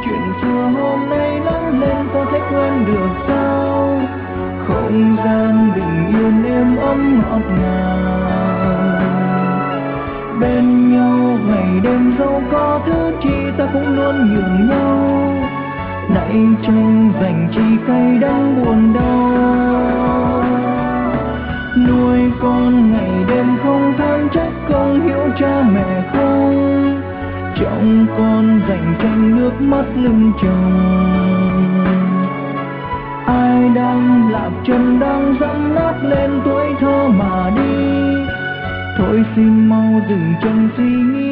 chuyện xưa hôm nay lớn lên có thể quên được sao? Không gian bình yên êm ấm ngọt ngào, bên nhau ngày đêm dẫu có thứ chi ta cũng luôn nhường nhau. Nãy tranh giành chi cay đắng buồn đau, nuôi con ngày đêm không than trách công hiếu cha mẹ không. Trọng con dành tranh nước mắt lưng chồng, ai đang lạc chân đang dẫm nát lên tuổi thơ mà đi. Thôi xin mau dừng chân suy nghĩ